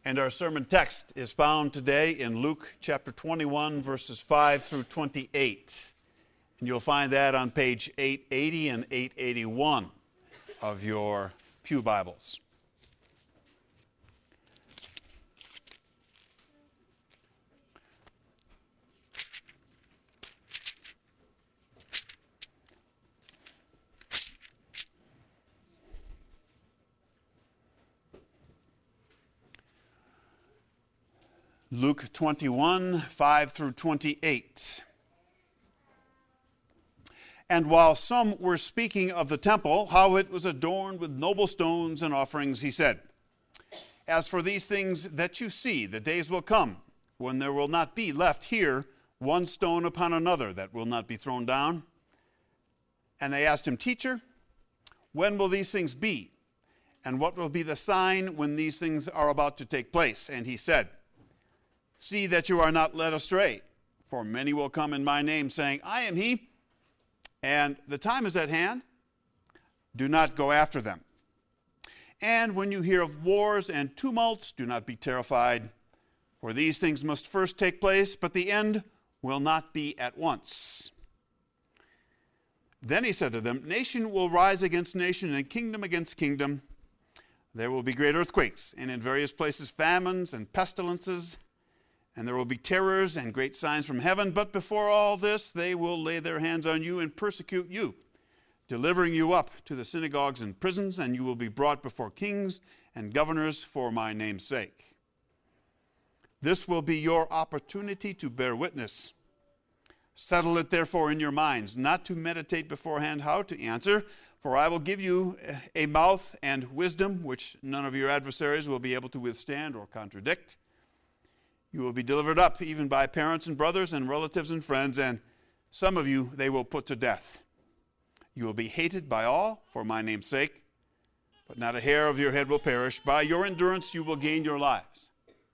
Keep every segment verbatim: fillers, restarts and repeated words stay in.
And our sermon text is found today in Luke chapter twenty-one, verses five through twenty-eight. And you'll find that on page eight eighty and eight eighty-one of your pew Bibles. Luke twenty-one, five through twenty-eight. And while some were speaking of the temple, how it was adorned with noble stones and offerings, he said, "As for these things that you see, the days will come when there will not be left here one stone upon another that will not be thrown down." And they asked him, "Teacher, when will these things be? And what will be the sign when these things are about to take place?" And he said, "See that you are not led astray, for many will come in my name, saying, 'I am he,' and the time is at hand. Do not go after them. And when you hear of wars and tumults, do not be terrified, for these things must first take place, but the end will not be at once." Then he said to them, "Nation will rise against nation, and kingdom against kingdom. There will be great earthquakes, and in various places famines and pestilences, and there will be terrors and great signs from heaven. But before all this, they will lay their hands on you and persecute you, delivering you up to the synagogues and prisons, and you will be brought before kings and governors for my name's sake. This will be your opportunity to bear witness. Settle it therefore in your minds, not to meditate beforehand how to answer, for I will give you a mouth and wisdom which none of your adversaries will be able to withstand or contradict. You will be delivered up even by parents and brothers and relatives and friends, and some of you they will put to death. You will be hated by all for my name's sake, but not a hair of your head will perish. By your endurance you will gain your lives.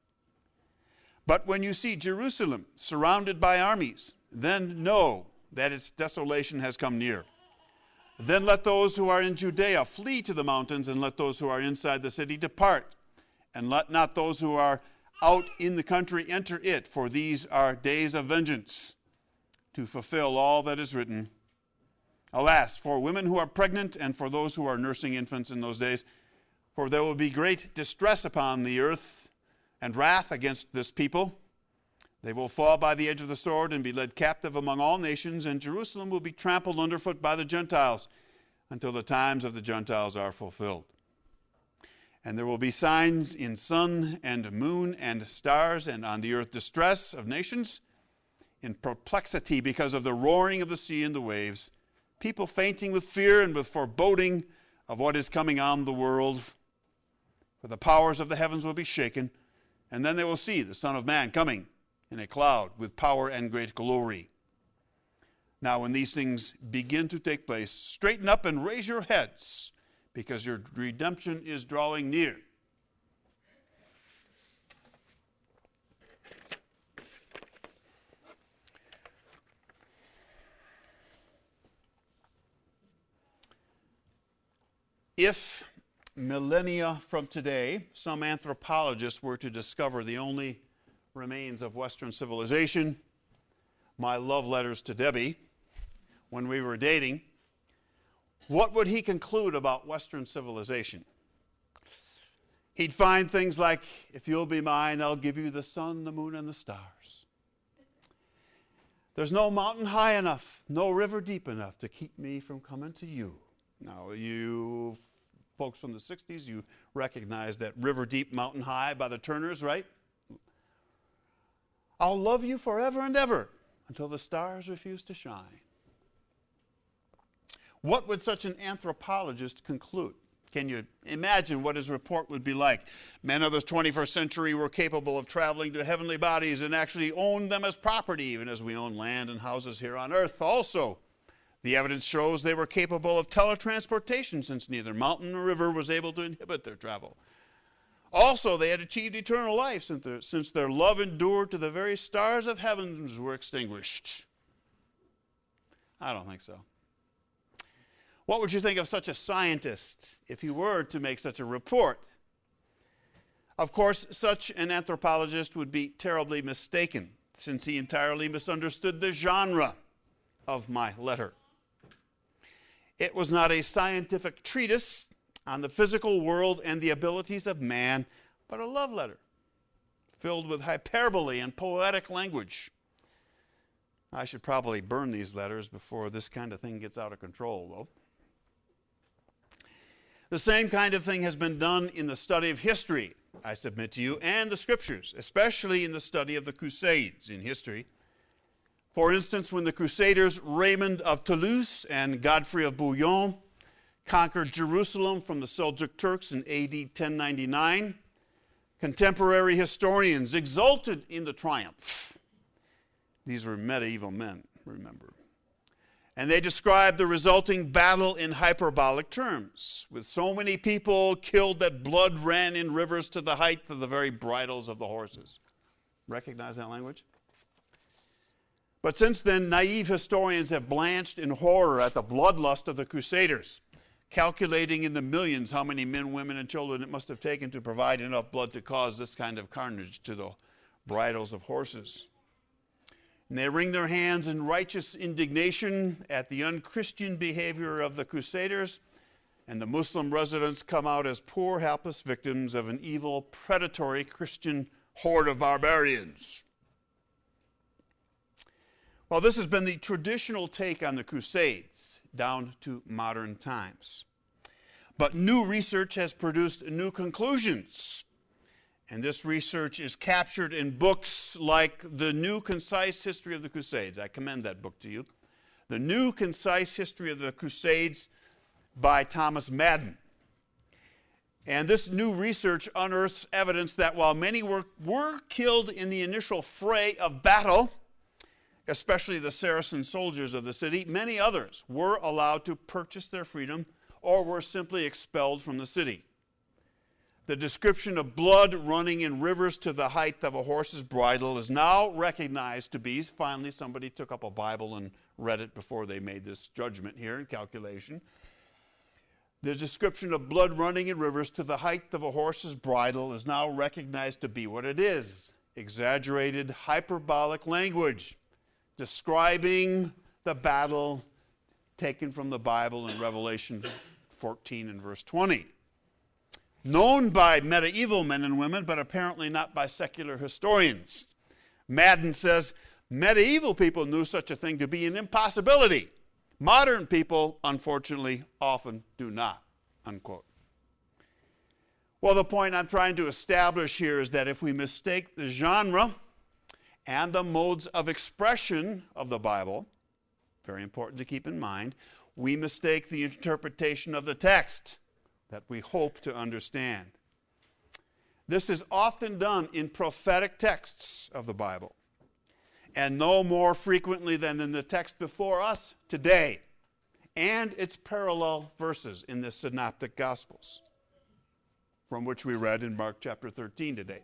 But when you see Jerusalem surrounded by armies, then know that its desolation has come near. Then let those who are in Judea flee to the mountains, and let those who are inside the city depart, and let not those who are out in the country enter it, for these are days of vengeance, to fulfill all that is written. Alas, for women who are pregnant and for those who are nursing infants in those days, for there will be great distress upon the earth and wrath against this people. They will fall by the edge of the sword and be led captive among all nations, and Jerusalem will be trampled underfoot by the Gentiles until the times of the Gentiles are fulfilled. And there will be signs in sun and moon and stars, and on the earth distress of nations, in perplexity because of the roaring of the sea and the waves, people fainting with fear and with foreboding of what is coming on the world. For the powers of the heavens will be shaken, and then they will see the Son of Man coming in a cloud with power and great glory. Now when these things begin to take place, straighten up and raise your heads, because your redemption is drawing near." If millennia from today, some anthropologists were to discover the only remains of Western civilization, my love letters to Debbie when we were dating, what would he conclude about Western civilization? He'd find things like, "If you'll be mine, I'll give you the sun, the moon, and the stars. There's no mountain high enough, no river deep enough to keep me from coming to you." Now, you folks from the sixties, you recognize that River Deep, Mountain High by the Turners, right? "I'll love you forever and ever until the stars refuse to shine." What would such an anthropologist conclude? Can you imagine what his report would be like? Men of the twenty-first century were capable of traveling to heavenly bodies and actually owned them as property, even as we own land and houses here on earth. Also, the evidence shows they were capable of teletransportation, since neither mountain nor river was able to inhibit their travel. Also, they had achieved eternal life, since their, since their love endured to the very stars of heavens were extinguished. I don't think so. What would you think of such a scientist if he were to make such a report? Of course, such an anthropologist would be terribly mistaken, since he entirely misunderstood the genre of my letter. It was not a scientific treatise on the physical world and the abilities of man, but a love letter filled with hyperbole and poetic language. I should probably burn these letters before this kind of thing gets out of control, though. The same kind of thing has been done in the study of history, I submit to you, and the Scriptures, especially in the study of the Crusades in history. For instance, when the Crusaders Raymond of Toulouse and Godfrey of Bouillon conquered Jerusalem from the Seljuk Turks in A D ten ninety-nine, contemporary historians exulted in the triumph. These were medieval men, remember. And they described the resulting battle in hyperbolic terms, with so many people killed that blood ran in rivers to the height of the very bridles of the horses. Recognize that language? But since then, naive historians have blanched in horror at the bloodlust of the Crusaders, calculating in the millions how many men, women, and children it must have taken to provide enough blood to cause this kind of carnage to the bridles of horses. And they wring their hands in righteous indignation at the unchristian behavior of the Crusaders, and the Muslim residents come out as poor, helpless victims of an evil, predatory Christian horde of barbarians. Well, this has been the traditional take on the Crusades down to modern times. But new research has produced new conclusions. And this research is captured in books like The New Concise History of the Crusades. I commend that book to you. The New Concise History of the Crusades by Thomas Madden. And this new research unearths evidence that while many were, were killed in the initial fray of battle, especially the Saracen soldiers of the city, many others were allowed to purchase their freedom or were simply expelled from the city. The description of blood running in rivers to the height of a horse's bridle is now recognized to be, finally somebody took up a Bible and read it before they made this judgment here and calculation. The description of blood running in rivers to the height of a horse's bridle is now recognized to be what it is: exaggerated, hyperbolic language describing the battle taken from the Bible in Revelation fourteen and verse twenty. Known by medieval men and women, but apparently not by secular historians. Madden says, medieval people knew such a thing to be an impossibility. Modern people, unfortunately, often do not, unquote. Well, the point I'm trying to establish here is that if we mistake the genre and the modes of expression of the Bible, very important to keep in mind, we mistake the interpretation of the text that we hope to understand. This is often done in prophetic texts of the Bible, and no more frequently than in the text before us today, and its parallel verses in the Synoptic Gospels, from which we read in Mark chapter thirteen today.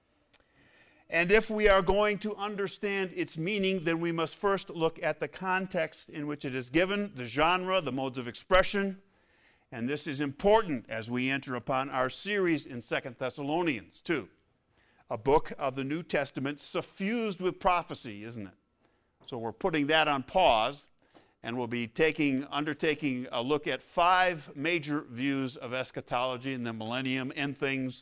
And if we are going to understand its meaning, then we must first look at the context in which it is given, the genre, the modes of expression. And this is important as we enter upon our series in Second Thessalonians two, a book of the New Testament suffused with prophecy, isn't it? So we're putting that on pause, and we'll be taking, undertaking a look at five major views of eschatology and the millennium, end things.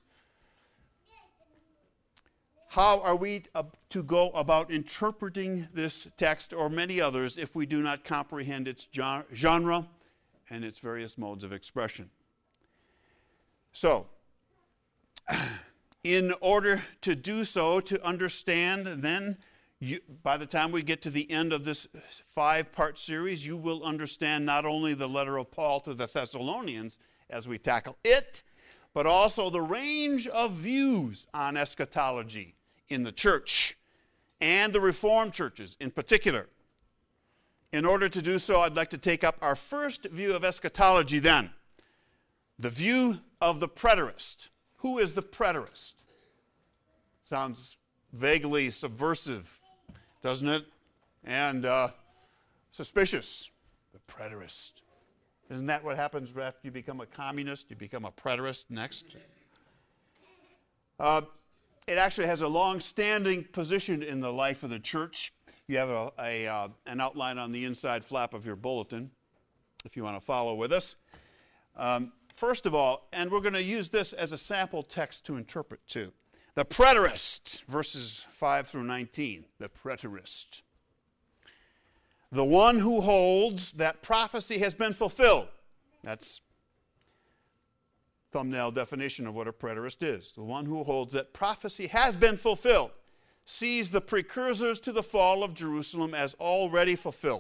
How are we to go about interpreting this text or many others if we do not comprehend its genre and its various modes of expression? So, in order to do so, to understand, then, you, by the time we get to the end of this five-part series, you will understand not only the letter of Paul to the Thessalonians as we tackle it, but also the range of views on eschatology in the church and the Reformed churches in particular. In order to do so, I'd like to take up our first view of eschatology then, the view of the preterist. Who is the preterist? Sounds vaguely subversive, doesn't it? And uh, suspicious. The preterist. Isn't that what happens after you become a communist? You become a preterist next? Uh, it actually has a long-standing position in the life of the church. You have a, a, uh, an outline on the inside flap of your bulletin if you want to follow with us. Um, first of all, and we're going to use this as a sample text to interpret too. The preterist, verses five through nineteen, the preterist. The one who holds that prophecy has been fulfilled. That's thumbnail definition of what a preterist is. The one who holds that prophecy has been fulfilled sees the precursors to the fall of Jerusalem as already fulfilled.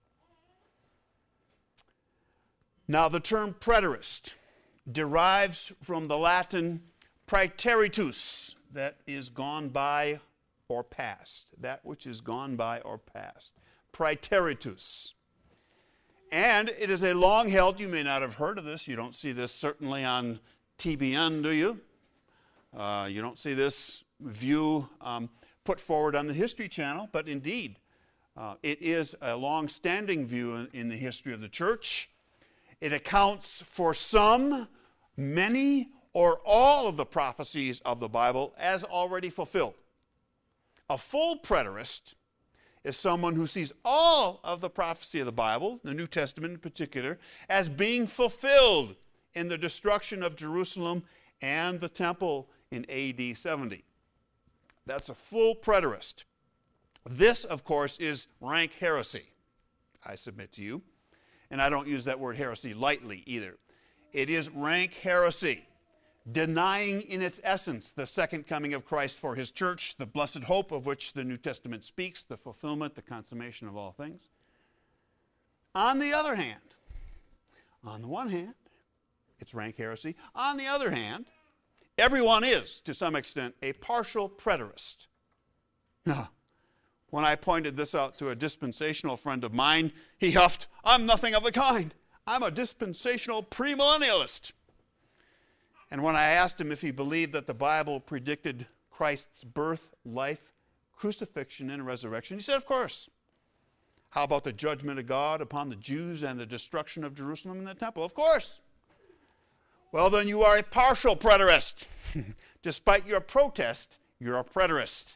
Now, the term preterist derives from the Latin praeteritus, that is gone by or past. That which is gone by or past. Praeteritus. And it is a long-held, you may not have heard of this, you don't see this certainly on T B N, do you? Uh, you don't see this view um, put forward on the History Channel, but indeed, uh, it is a long-standing view in, in the history of the church. It accounts for some, many, or all of the prophecies of the Bible as already fulfilled. A full preterist is someone who sees all of the prophecy of the Bible, the New Testament in particular, as being fulfilled in the destruction of Jerusalem and the temple in A D seventy. That's a full preterist. This, of course, is rank heresy, I submit to you. And I don't use that word heresy lightly either. It is rank heresy, denying in its essence the second coming of Christ for his church, the blessed hope of which the New Testament speaks, the fulfillment, the consummation of all things. On the other hand, on the one hand, it's rank heresy. On the other hand, everyone is, to some extent, a partial preterist. Now, when I pointed this out to a dispensational friend of mine, he huffed, "I'm nothing of the kind. I'm a dispensational premillennialist." And when I asked him if he believed that the Bible predicted Christ's birth, life, crucifixion, and resurrection, he said, of course. How about the judgment of God upon the Jews and the destruction of Jerusalem and the temple? Of course. Well, then you are a partial preterist. Despite your protest, you're a preterist.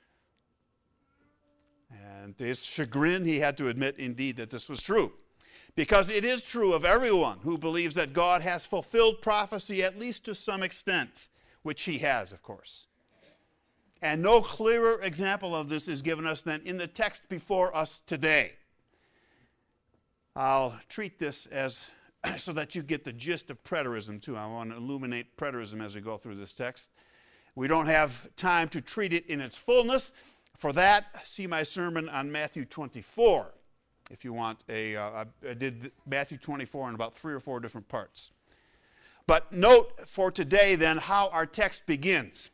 And to his chagrin, he had to admit, indeed, that this was true. Because it is true of everyone who believes that God has fulfilled prophecy, at least to some extent, which he has, of course. And no clearer example of this is given us than in the text before us today. I'll treat this as so that you get the gist of preterism, too. I want to illuminate preterism as we go through this text. We don't have time to treat it in its fullness. For that, see my sermon on Matthew twenty-four. If you want a, uh, I did Matthew twenty-four in about three or four different parts. But note for today then how our text begins.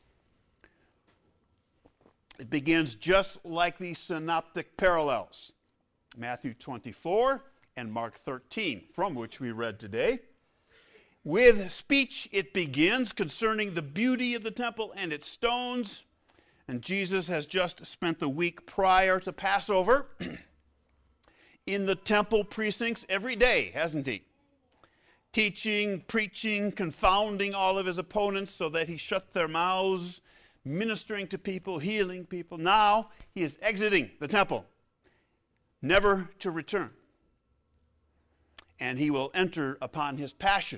It begins just like the synoptic parallels. Matthew twenty-four and Mark thirteen, from which we read today. With speech it begins concerning the beauty of the temple and its stones. And Jesus has just spent the week prior to Passover in the temple precincts every day, hasn't he? Teaching, preaching, confounding all of his opponents so that he shut their mouths, ministering to people, healing people. Now he is exiting the temple, never to return. And he will enter upon his passion.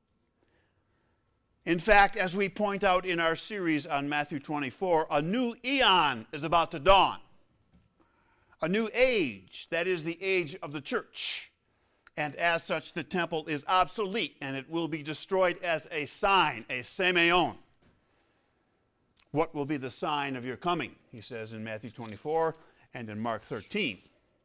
In fact, as we point out in our series on Matthew twenty-four, a new eon is about to dawn. A new age, that is the age of the church. And as such, the temple is obsolete and it will be destroyed as a sign, a semeion. What will be the sign of your coming? He says in Matthew twenty-four and in Mark thirteen.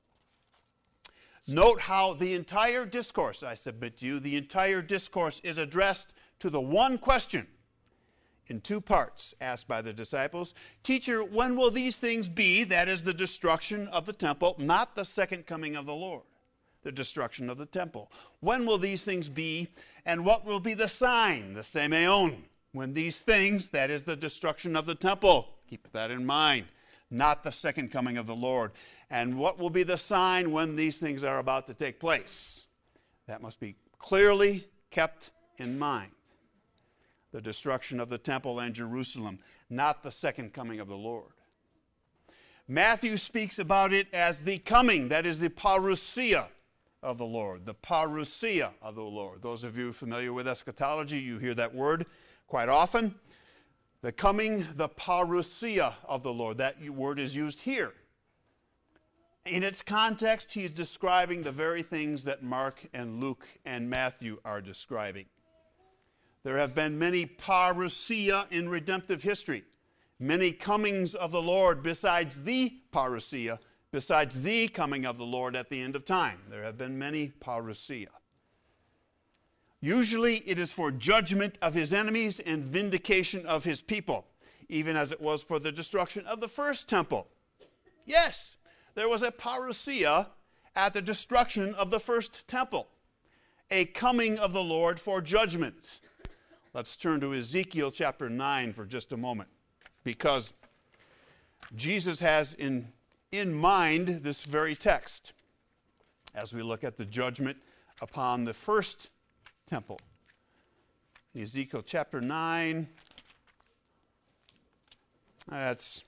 Note how the entire discourse, I submit to you, the entire discourse is addressed to the one question in two parts asked by the disciples. Teacher, when will these things be? That is the destruction of the temple, not the second coming of the Lord. The destruction of the temple. When will these things be? And what will be the sign, the semeion, when these things, that is the destruction of the temple, keep that in mind, not the second coming of the Lord. And what will be the sign when these things are about to take place? That must be clearly kept in mind. the destruction of the temple and Jerusalem, not the second coming of the Lord. Matthew speaks about it as the coming, that is the parousia of the Lord, the parousia of the Lord. Those of you familiar with eschatology, you hear that word quite often. The coming, the parousia of the Lord. That word is used here. In its context, he is describing the very things that Mark and Luke and Matthew are describing. There have been many parousia in redemptive history, many comings of the Lord besides the parousia, besides the coming of the Lord at the end of time. There have been many parousia. Usually it is for judgment of his enemies and vindication of his people, even as it was for the destruction of the first temple. Yes, there was a parousia at the destruction of the first temple, a coming of the Lord for judgment. Let's turn to Ezekiel chapter nine for just a moment, because Jesus has in, in mind this very text as we look at the judgment upon the first temple. Ezekiel chapter nine, that's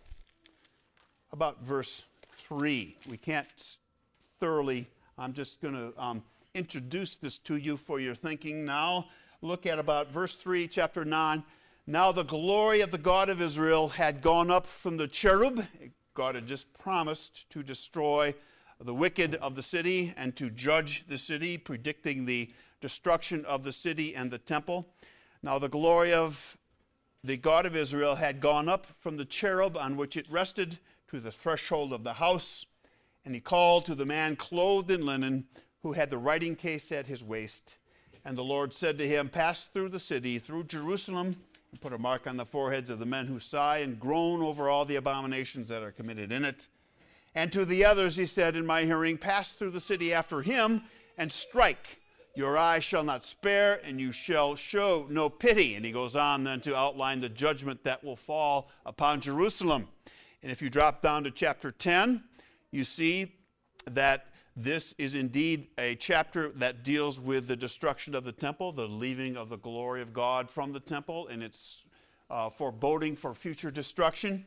about verse three. We can't thoroughly, I'm just going to um, introduce this to you for your thinking now. Look at about verse three, chapter nine. Now the glory of the God of Israel had gone up from the cherub. God had just promised to destroy the wicked of the city and to judge the city, predicting the destruction of the city and the temple. Now the glory of the God of Israel had gone up from the cherub on which it rested to the threshold of the house, and he called to the man clothed in linen who had the writing case at his waist. And the Lord said to him, pass through the city, through Jerusalem, and put a mark on the foreheads of the men who sigh and groan over all the abominations that are committed in it. And to the others he said in my hearing, pass through the city after him and strike. Your eye shall not spare, and you shall show no pity. And he goes on then to outline the judgment that will fall upon Jerusalem. And if you drop down to chapter ten, you see that this is indeed a chapter that deals with the destruction of the temple, the leaving of the glory of God from the temple, and its uh, foreboding for future destruction.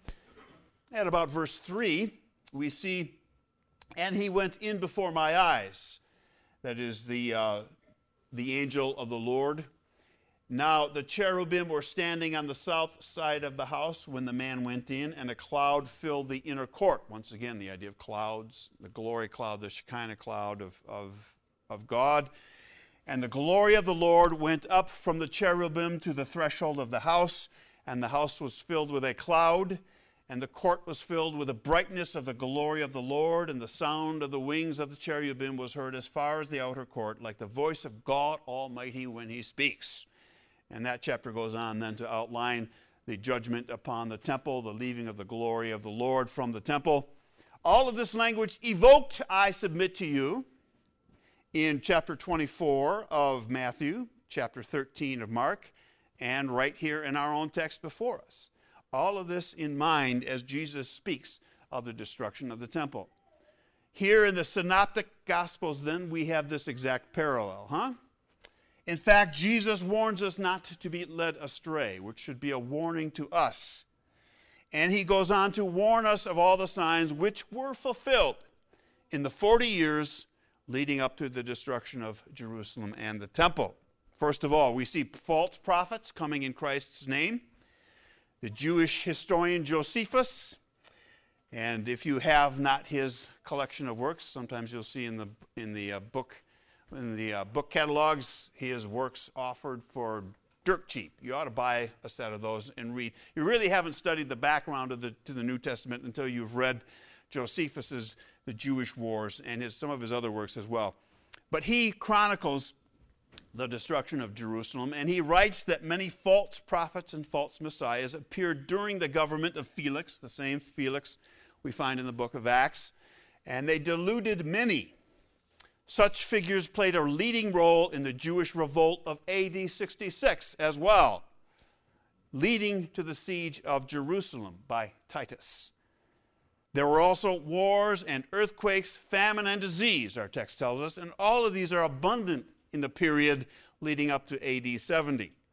At about verse three, we see, and he went in before my eyes. That is the, uh, the angel of the Lord. Now the cherubim were standing on the south side of the house when the man went in, and a cloud filled the inner court. Once again, the idea of clouds, the glory cloud, the Shekinah cloud of, of, of God. And the glory of the Lord went up from the cherubim to the threshold of the house, and the house was filled with a cloud, and the court was filled with the brightness of the glory of the Lord, and the sound of the wings of the cherubim was heard as far as the outer court, like the voice of God Almighty when he speaks. And that chapter goes on then to outline the judgment upon the temple, the leaving of the glory of the Lord from the temple. All of this language evoked, I submit to you, in chapter twenty-four of Matthew, chapter thirteen of Mark, and right here in our own text before us. All of this in mind as Jesus speaks of the destruction of the temple. Here in the Synoptic Gospels, then, we have this exact parallel, huh? In fact, Jesus warns us not to be led astray, which should be a warning to us. And he goes on to warn us of all the signs which were fulfilled in the forty years leading up to the destruction of Jerusalem and the temple. First of all, we see false prophets coming in Christ's name. The Jewish historian Josephus, and if you have not his collection of works, sometimes you'll see in the in the uh, book in the uh, book catalogs his works offered for dirt cheap. You ought to buy a set of those and read. You really haven't studied the background of the to the New Testament until you've read Josephus's The Jewish Wars and his some of his other works as well. But he chronicles the destruction of Jerusalem, and he writes that many false prophets and false messiahs appeared during the government of Felix, the same Felix we find in the book of Acts, and they deluded many. Such figures played a leading role in the Jewish revolt of A D sixty-six as well, leading to the siege of Jerusalem by Titus. There were also wars and earthquakes, famine and disease, our text tells us, and all of these are abundant in the period leading up to A D seventy.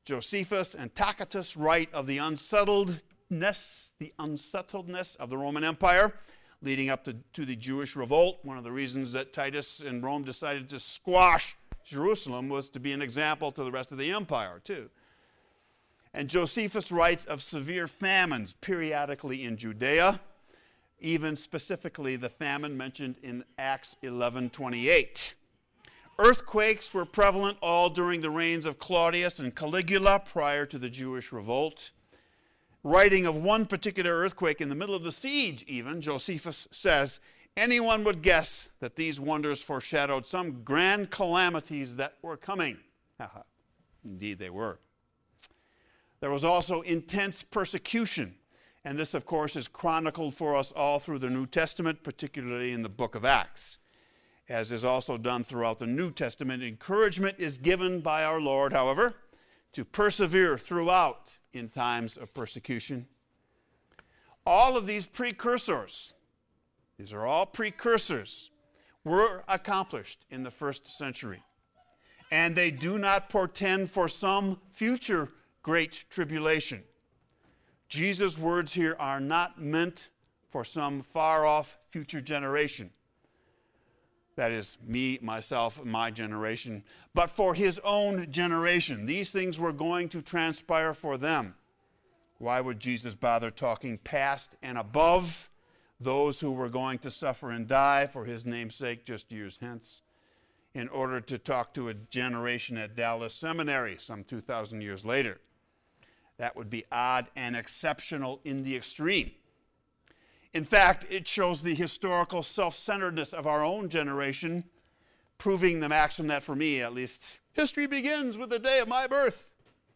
Josephus and Tacitus write of the unsettledness, the unsettledness of the Roman Empire leading up to, to the Jewish revolt. One of the reasons that Titus and Rome decided to squash Jerusalem was to be an example to the rest of the empire, too. And Josephus writes of severe famines periodically in Judea, even specifically the famine mentioned in Acts eleven twenty-eight. Earthquakes were prevalent all during the reigns of Claudius and Caligula prior to the Jewish revolt. Writing of one particular earthquake in the middle of the siege even, Josephus says, anyone would guess that these wonders foreshadowed some grand calamities that were coming. Indeed they were. There was also intense persecution, and this, of course, is chronicled for us all through the New Testament, particularly in the book of Acts. As is also done throughout the New Testament, encouragement is given by our Lord, however, to persevere throughout in times of persecution. All of these precursors, these are all precursors, were accomplished in the first century. And they do not portend for some future great tribulation. Jesus' words here are not meant for some far-off future generation. That is me, myself, my generation, but for his own generation. These things were going to transpire for them. Why would Jesus bother talking past and above those who were going to suffer and die for his name's sake just years hence, in order to talk to a generation at Dallas Seminary some two thousand years later? That would be odd and exceptional in the extreme. In fact, it shows the historical self-centeredness of our own generation, proving the maxim that, for me at least, history begins with the day of my birth.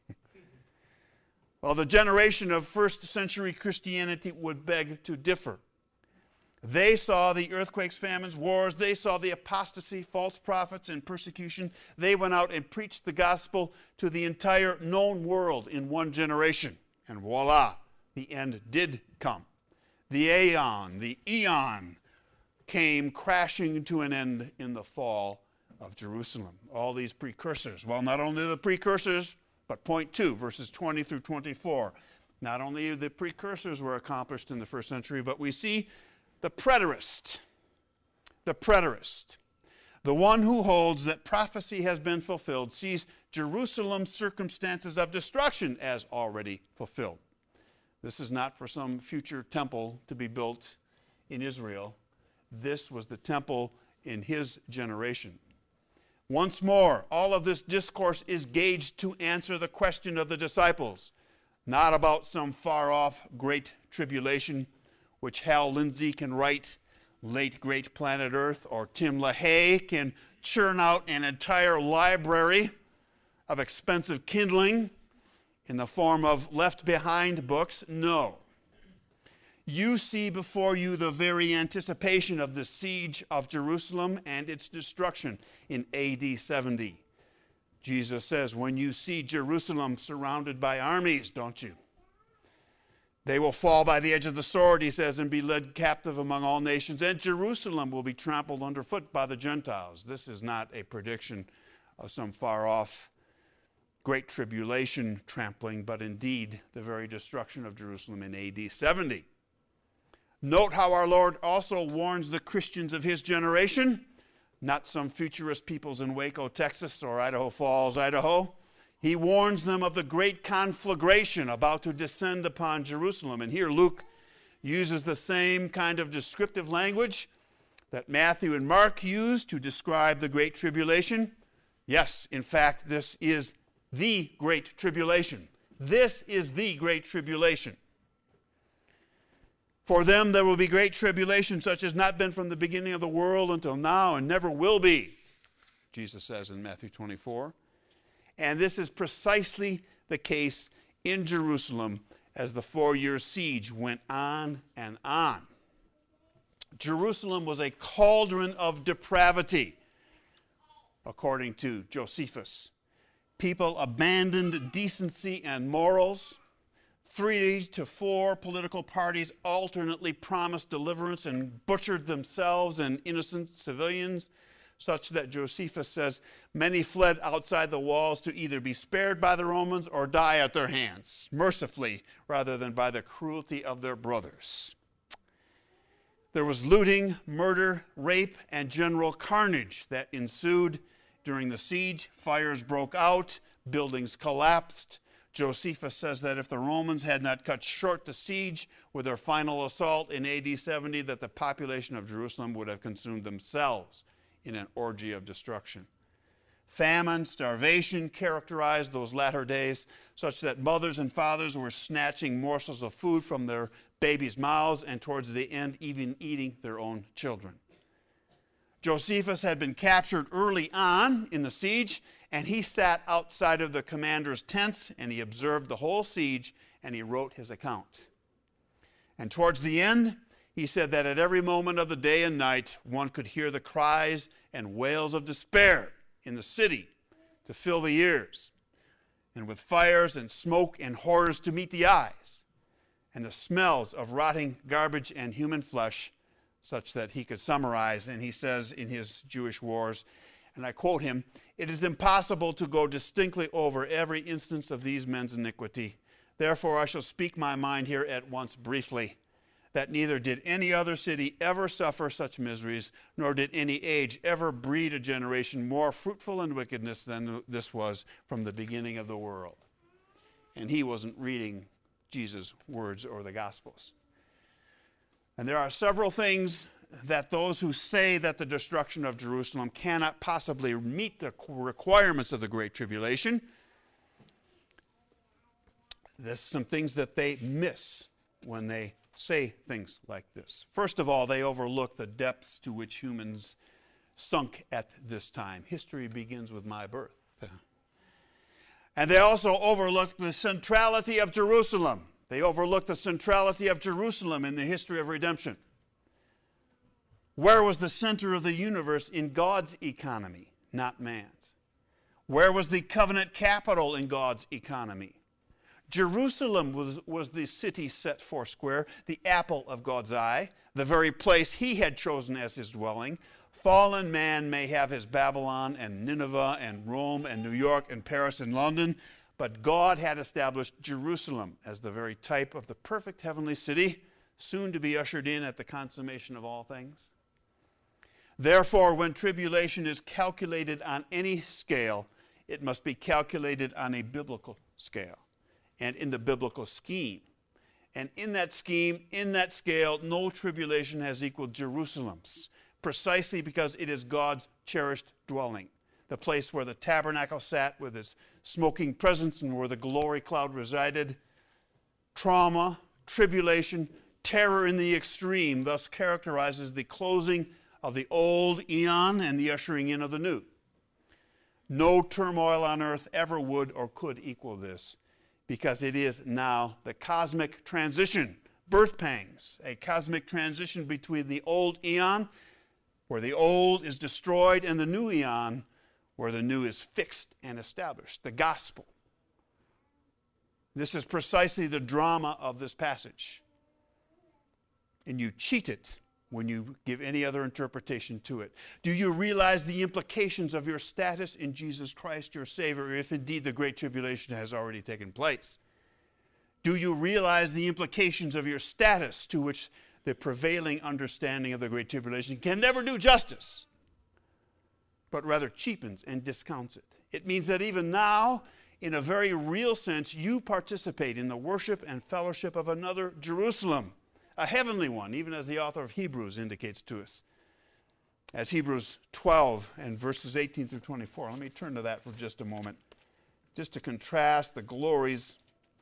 Well, the generation of first century Christianity would beg to differ. They saw the earthquakes, famines, wars. They saw the apostasy, false prophets, and persecution. They went out and preached the gospel to the entire known world in one generation. And voila, the end did come. The aeon, the eon, came crashing to an end in the fall of Jerusalem. All these precursors. Well, not only the precursors, but point two, verses twenty through twenty-four. Not only the precursors were accomplished in the first century, but we see the preterist. The preterist. The one who holds that prophecy has been fulfilled sees Jerusalem's circumstances of destruction as already fulfilled. This is not for some future temple to be built in Israel. This was the temple in his generation. Once more, all of this discourse is gauged to answer the question of the disciples, not about some far-off great tribulation, which Hal Lindsey can write, Late Great Planet Earth, or Tim LaHaye can churn out an entire library of expensive kindling in the form of Left Behind books. No. You see before you the very anticipation of the siege of Jerusalem and its destruction in A D seventy. Jesus says, when you see Jerusalem surrounded by armies, don't you? They will fall by the edge of the sword, he says, and be led captive among all nations, and Jerusalem will be trampled underfoot by the Gentiles. This is not a prediction of some far-off great tribulation trampling, but indeed the very destruction of Jerusalem in A D seventy. Note how our Lord also warns the Christians of his generation, not some futurist peoples in Waco, Texas, or Idaho Falls, Idaho. He warns them of the great conflagration about to descend upon Jerusalem. And here Luke uses the same kind of descriptive language that Matthew and Mark used to describe the great tribulation. Yes, in fact, this is the great tribulation. This is the great tribulation. For them there will be great tribulation such as not been from the beginning of the world until now and never will be, Jesus says in Matthew twenty-four. And this is precisely the case in Jerusalem as the four-year siege went on and on. Jerusalem was a cauldron of depravity, according to Josephus. People abandoned decency and morals. Three to four political parties alternately promised deliverance and butchered themselves and innocent civilians. such that Josephus says many fled outside the walls to either be spared by the Romans or die at their hands, mercifully, rather than by the cruelty of their brothers. There was looting, murder, rape, and general carnage that ensued during the siege. Fires broke out, buildings collapsed. Josephus says that if the Romans had not cut short the siege with their final assault in A D seventy, that the population of Jerusalem would have consumed themselves in an orgy of destruction. Famine, starvation characterized those latter days, such that mothers and fathers were snatching morsels of food from their babies' mouths and towards the end even eating their own children. Josephus had been captured early on in the siege, and he sat outside of the commander's tents and he observed the whole siege and he wrote his account. And towards the end, he said that at every moment of the day and night, one could hear the cries and wails of despair in the city to fill the ears, and with fires and smoke and horrors to meet the eyes, and the smells of rotting garbage and human flesh, such that he could summarize. And he says in his Jewish Wars, and I quote him, "It is impossible to go distinctly over every instance of these men's iniquity. Therefore I shall speak my mind here at once briefly, that neither did any other city ever suffer such miseries, nor did any age ever breed a generation more fruitful in wickedness than this was from the beginning of the world." And he wasn't reading Jesus' words or the Gospels. And there are several things that those who say that the destruction of Jerusalem cannot possibly meet the requirements of the Great Tribulation. There's some things that they miss when they say things like this. First of all, they overlook the depths to which humans sunk at this time. History begins with my birth. And they also overlook the centrality of Jerusalem. They overlook the centrality of Jerusalem in the history of redemption. Where was the center of the universe in God's economy, not man's? Where was the covenant capital in God's economy? Jerusalem was, was the city set foursquare, the apple of God's eye, the very place he had chosen as his dwelling. Fallen man may have his Babylon and Nineveh and Rome and New York and Paris and London, but God had established Jerusalem as the very type of the perfect heavenly city, soon to be ushered in at the consummation of all things. Therefore, when tribulation is calculated on any scale, it must be calculated on a biblical scale and in the biblical scheme. And in that scheme, in that scale, no tribulation has equaled Jerusalem's, precisely because it is God's cherished dwelling, the place where the tabernacle sat with its smoking presence and where the glory cloud resided. Trauma, tribulation, terror in the extreme thus characterizes the closing of the old eon and the ushering in of the new. No turmoil on earth ever would or could equal this, because it is now the cosmic transition, birth pangs, a cosmic transition between the old eon, where the old is destroyed, and the new eon, where the new is fixed and established, the gospel. This is precisely the drama of this passage. And you cheat it when you give any other interpretation to it. Do you realize the implications of your status in Jesus Christ, your Savior, if indeed the Great Tribulation has already taken place? Do you realize the implications of your status, to which the prevailing understanding of the Great Tribulation can never do justice, but rather cheapens and discounts it? It means that even now, in a very real sense, you participate in the worship and fellowship of another Jerusalem, a heavenly one, even as the author of Hebrews indicates to us. As Hebrews twelve and verses eighteen through twenty-four. Let me turn to that for just a moment, just to contrast the glories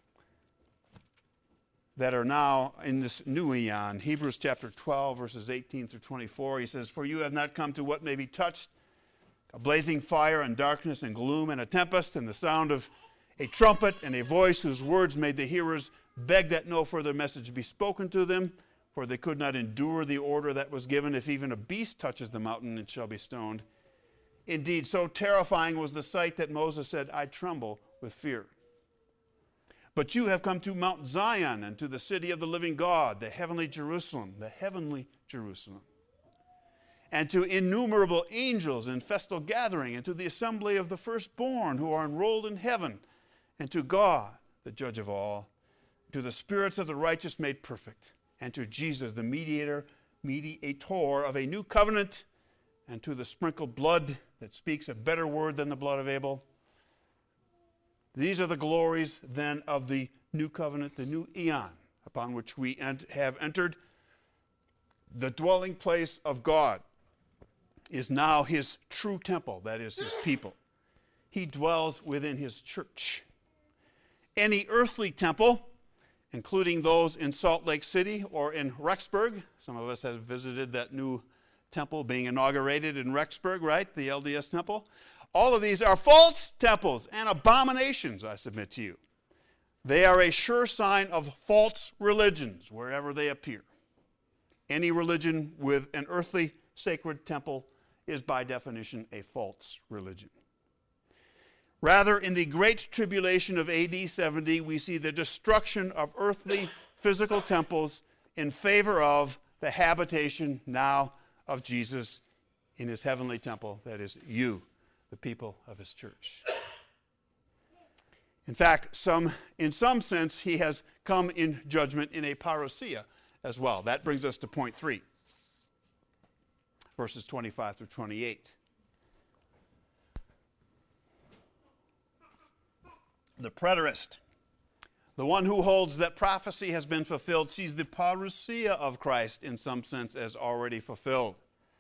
that are now in this new eon. Hebrews chapter twelve, verses eighteen through twenty-four. He says, "For you have not come to what may be touched, a blazing fire and darkness and gloom and a tempest and the sound of a trumpet and a voice whose words made the hearers beg that no further message be spoken to them, for they could not endure the order that was given. If even a beast touches the mountain, it shall be stoned. Indeed, so terrifying was the sight that Moses said, I tremble with fear. But you have come to Mount Zion and to the city of the living God, the heavenly Jerusalem, the heavenly Jerusalem, and to innumerable angels in festal gathering, and to the assembly of the firstborn who are enrolled in heaven, and to God, the judge of all, to the spirits of the righteous made perfect, and to Jesus, the mediator, mediator of a new covenant, and to the sprinkled blood that speaks a better word than the blood of Abel. These are the glories then of the new covenant, the new eon, upon which we ent- have entered. The dwelling place of God is now his true temple, that is, his people. He dwells within his church. Any earthly temple, including those in Salt Lake City or in Rexburg. Some of us have visited that new temple being inaugurated in Rexburg, right? The L D S temple. All of these are false temples and abominations, I submit to you. They are a sure sign of false religions wherever they appear. Any religion with an earthly sacred temple is by definition a false religion. Rather, in the Great Tribulation of A D seventy, we see the destruction of earthly physical temples in favor of the habitation now of Jesus in his heavenly temple, that is you, the people of his church. In fact, some, in some sense, he has come in judgment in a parousia as well. That brings us to point three, verses twenty-five through twenty-eight. The preterist, the one who holds that prophecy has been fulfilled, sees the parousia of Christ in some sense as already fulfilled.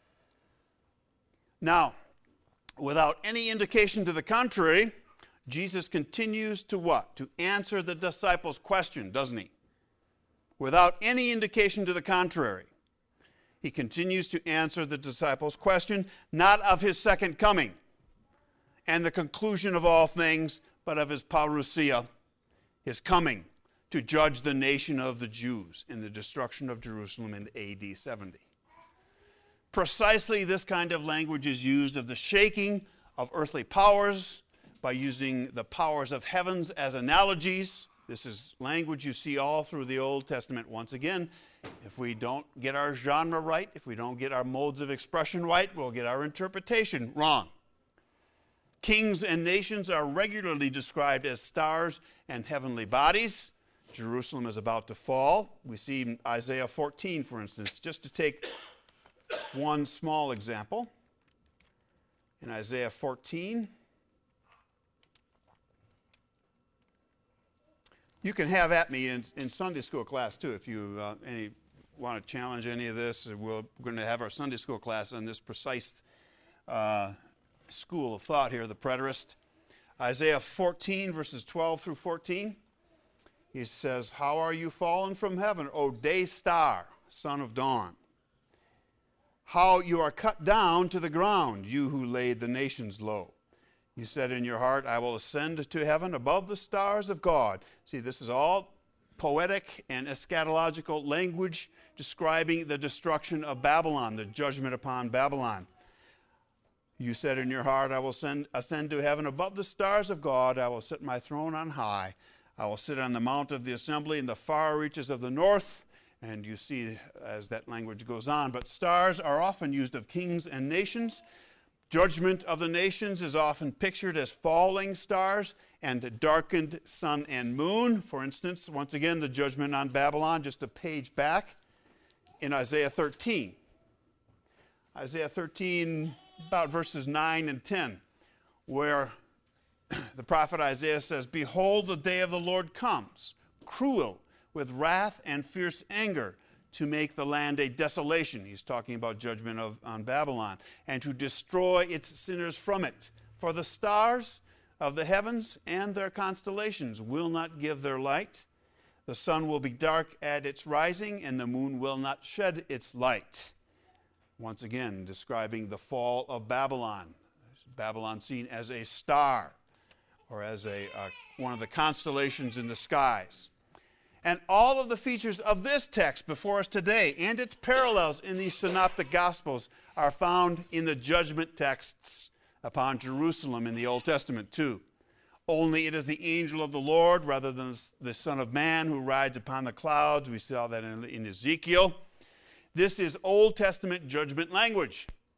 Now, without any indication to the contrary, Jesus continues to what? To answer the disciples' question, doesn't he? Without any indication to the contrary, he continues to answer the disciples' question, not of his second coming and the conclusion of all things, but of his parousia, his coming to judge the nation of the Jews in the destruction of Jerusalem in A D seventy. Precisely this kind of language is used of the shaking of earthly powers by using the powers of heavens as analogies. This is language you see all through the Old Testament. Once again, if we don't get our genre right, if we don't get our modes of expression right, we'll get our interpretation wrong. Kings and nations are regularly described as stars and heavenly bodies. Jerusalem is about to fall. We see in Isaiah fourteen, for instance, just to take one small example. In Isaiah fourteen, you can have at me in, in Sunday school class too if you uh, any, want to challenge any of this. We'll, we're going to have our Sunday school class on this precise uh, school of thought here, the preterist. Isaiah fourteen, verses twelve through fourteen. He says, "How are you fallen from heaven, O day star, son of dawn? How you are cut down to the ground, you who laid the nations low. You said in your heart, I will ascend to heaven above the stars of God." See, this is all poetic and eschatological language describing the destruction of Babylon, the judgment upon Babylon. You said in your heart, I will send, ascend to heaven above the stars of God. I will set my throne on high. I will sit on the mount of the assembly in the far reaches of the north. And you see as that language goes on. But stars are often used of kings and nations. Judgment of the nations is often pictured as falling stars and darkened sun and moon. For instance, once again, the judgment on Babylon, just a page back in Isaiah thirteen. Isaiah thirteen, about verses nine and ten, where the prophet Isaiah says, "Behold, the day of the Lord comes, cruel, with wrath and fierce anger, to make the land a desolation." He's talking about judgment of, on Babylon. "And to destroy its sinners from it. For the stars of the heavens and their constellations will not give their light. The sun will be dark at its rising, and the moon will not shed its light." Once again, describing the fall of Babylon. Babylon seen as a star, or as a uh, one of the constellations in the skies. And all of the features of this text before us today and its parallels in the synoptic gospels are found in the judgment texts upon Jerusalem in the Old Testament too. Only it is the angel of the Lord rather than the Son of Man who rides upon the clouds. We saw that in, in Ezekiel. This is Old Testament judgment language.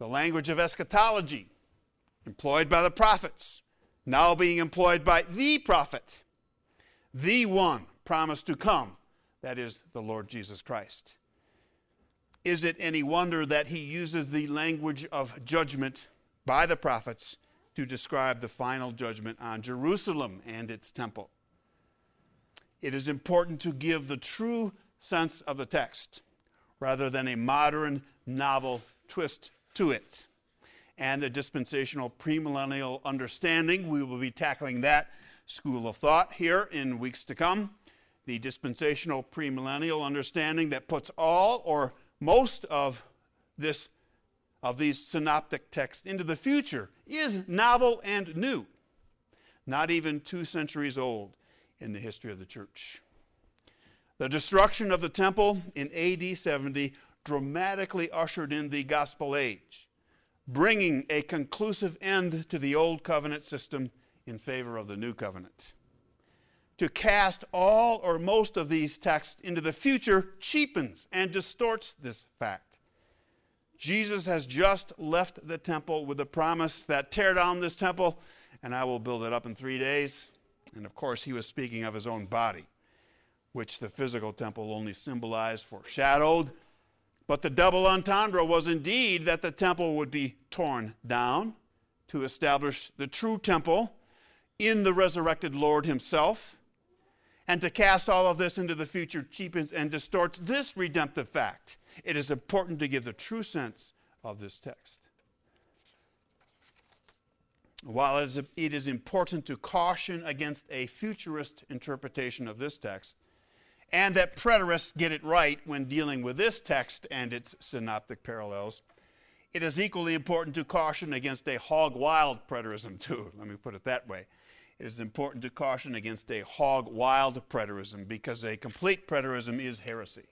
The language of eschatology, employed by the prophets, now being employed by the prophet, the one promised to come, that is the Lord Jesus Christ. Is it any wonder that he uses the language of judgment by the prophets to describe the final judgment on Jerusalem and its temple? It is important to give the true sense of the text rather than a modern, novel twist to it. And the dispensational premillennial understanding, we will be tackling that school of thought here in weeks to come. The dispensational premillennial understanding that puts all or most of this of these synoptic texts into the future is novel and new, not even two centuries old in the history of the church. The destruction of the temple in A D seventy dramatically ushered in the gospel age, bringing a conclusive end to the old covenant system in favor of the new covenant. To cast all or most of these texts into the future cheapens and distorts this fact. Jesus has just left the temple with the promise that tear down this temple and I will build it up in three days. And of course, he was speaking of his own body, which the physical temple only symbolized, foreshadowed. But the double entendre was indeed that the temple would be torn down to establish the true temple in the resurrected Lord himself. And to cast all of this into the future cheapens and distorts this redemptive fact. It is important to give the true sense of this text. While it is, it is important to caution against a futurist interpretation of this text, and that preterists get it right when dealing with this text and its synoptic parallels, it is equally important to caution against a hog-wild preterism too. Let me put it that way. It is important to caution against a hog-wild preterism because a complete preterism is heresy.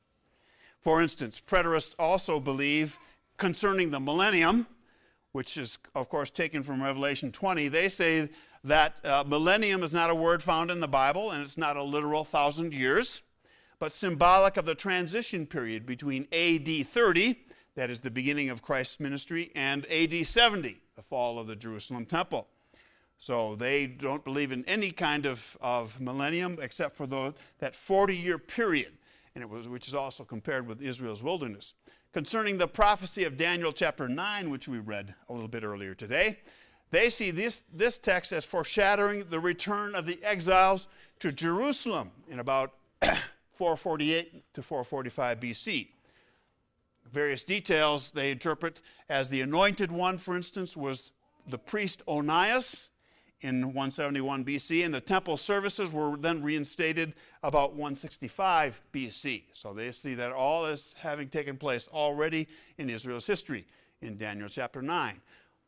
For instance, preterists also believe concerning the millennium, which is, of course, taken from Revelation twenty, they say that uh, millennium is not a word found in the Bible, and it's not a literal thousand years, but symbolic of the transition period between A D thirty, that is the beginning of Christ's ministry, and A D seventy, the fall of the Jerusalem temple. So they don't believe in any kind of, of millennium except for the, that forty-year period, and it was, which is also compared with Israel's wilderness. Concerning the prophecy of Daniel chapter nine, which we read a little bit earlier today, they see this, this text as foreshadowing the return of the exiles to Jerusalem in about four forty-eight to four forty-five B C. Various details they interpret as the anointed one, for instance, was the priest Onias in one seventy-one B C, and the temple services were then reinstated about one sixty-five B C. So they see that all is having taken place already in Israel's history in Daniel chapter nine.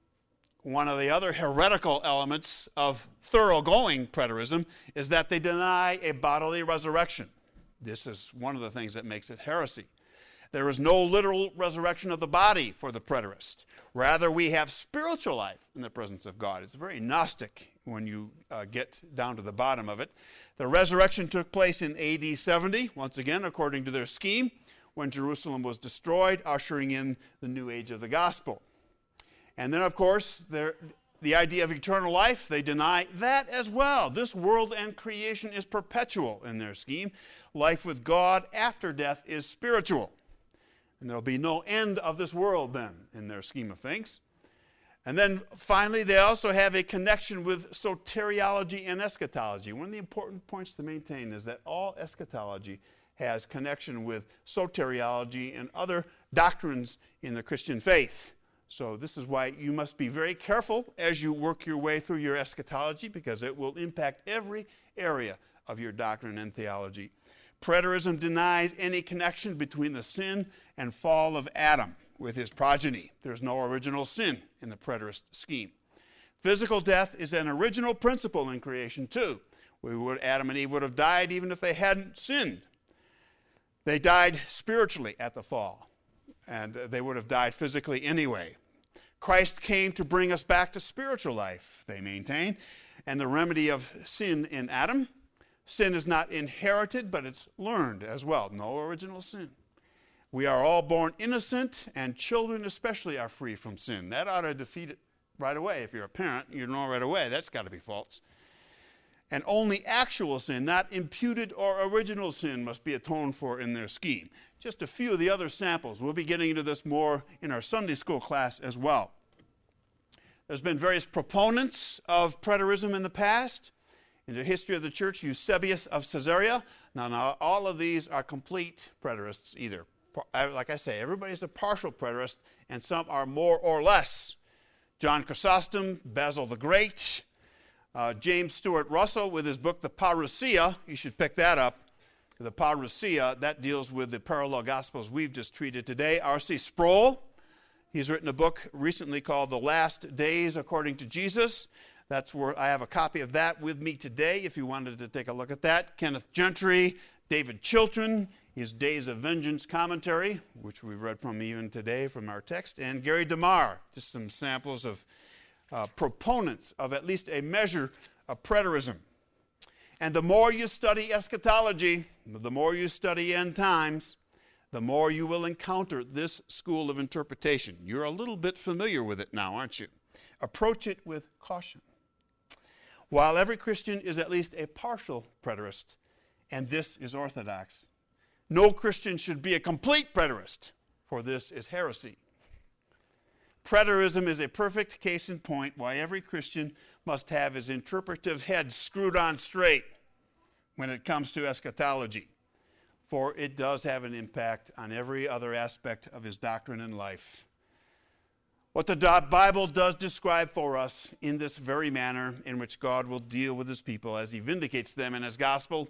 One of the other heretical elements of thoroughgoing preterism is that they deny a bodily resurrection. This is one of the things that makes it heresy. There is no literal resurrection of the body for the preterist. Rather, we have spiritual life in the presence of God. It's very Gnostic when you uh, get down to the bottom of it. The resurrection took place in A D seventy, once again, according to their scheme, when Jerusalem was destroyed, ushering in the new age of the gospel. And then, of course, the idea of eternal life, they deny that as well. This world and creation is perpetual in their scheme. Life with God after death is spiritual. And there'll be no end of this world then in their scheme of things. And then finally, they also have a connection with soteriology and eschatology. One of the important points to maintain is that all eschatology has connection with soteriology and other doctrines in the Christian faith. So this is why you must be very careful as you work your way through your eschatology, because it will impact every area of your doctrine and theology. Preterism denies any connection between the sin and fall of Adam with his progeny. There's no original sin in the preterist scheme. Physical death is an original principle in creation too. We would, Adam and Eve would have died even if they hadn't sinned. They died spiritually at the fall, and they would have died physically anyway. Christ came to bring us back to spiritual life, they maintain, and the remedy of sin in Adam. Sin is not inherited, but it's learned as well. No original sin. We are all born innocent, and children especially are free from sin. That ought to defeat it right away. If you're a parent, you know right away that's got to be false. And only actual sin, not imputed or original sin, must be atoned for in their scheme. Just a few of the other samples. We'll be getting into this more in our Sunday school class as well. There's been various proponents of preterism in the past. In the history of the church, Eusebius of Caesarea. Now, not all of these are complete preterists either. Like I say, everybody's a partial preterist, and some are more or less. John Chrysostom, Basil the Great, uh, James Stuart Russell with his book, The Parousia. You should pick that up. The Parousia, that deals with the parallel gospels we've just treated today. R C Sproul, he's written a book recently called The Last Days According to Jesus. That's where I have a copy of that with me today if you wanted to take a look at that. Kenneth Gentry, David Chilton, his Days of Vengeance commentary, which we've read from even today from our text, and Gary DeMar, just some samples of uh, proponents of at least a measure of preterism. And the more you study eschatology, the more you study end times, the more you will encounter this school of interpretation. You're a little bit familiar with it now, aren't you? Approach it with caution. While every Christian is at least a partial preterist, and this is orthodox, no Christian should be a complete preterist, for this is heresy. Preterism is a perfect case in point why every Christian must have his interpretive head screwed on straight when it comes to eschatology, for it does have an impact on every other aspect of his doctrine and life. What the Bible does describe for us in this very manner in which God will deal with his people as he vindicates them in his gospel,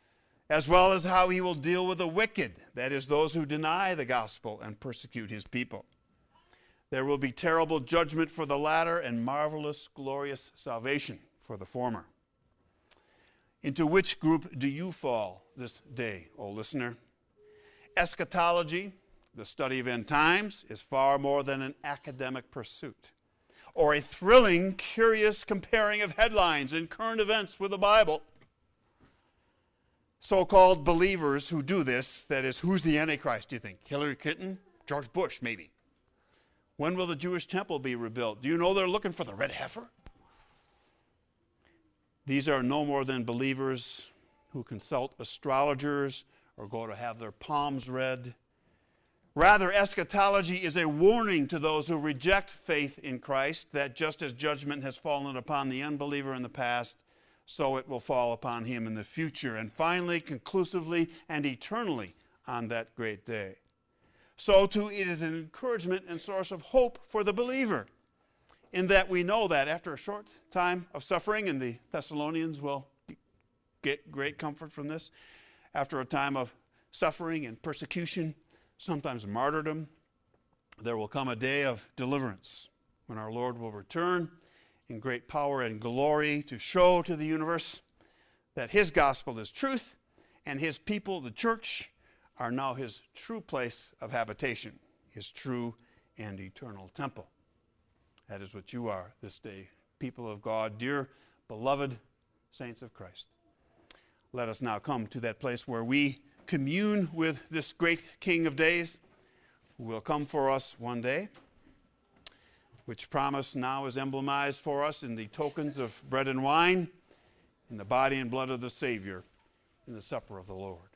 as well as how he will deal with the wicked, that is, those who deny the gospel and persecute his people. There will be terrible judgment for the latter and marvelous, glorious salvation for the former. Into which group do you fall this day, O listener? Eschatology, the study of end times, is far more than an academic pursuit or a thrilling, curious comparing of headlines and current events with the Bible. So-called believers who do this, that is, who's the Antichrist, do you think? Hillary Clinton? George Bush, maybe. When will the Jewish temple be rebuilt? Do you know they're looking for the red heifer? These are no more than believers who consult astrologers or go to have their palms read. Rather, eschatology is a warning to those who reject faith in Christ that just as judgment has fallen upon the unbeliever in the past, so it will fall upon him in the future, and finally, conclusively, and eternally on that great day. So too, it is an encouragement and source of hope for the believer, in that we know that after a short time of suffering, and the Thessalonians will get great comfort from this, after a time of suffering and persecution, sometimes martyrdom, there will come a day of deliverance when our Lord will return in great power and glory to show to the universe that his gospel is truth and his people, the church, are now his true place of habitation, his true and eternal temple. That is what you are this day, people of God, dear beloved saints of Christ. Let us now come to that place where we commune with this great King of days who will come for us one day, which promise now is emblemized for us in the tokens of bread and wine, in the body and blood of the Savior, in the supper of the Lord.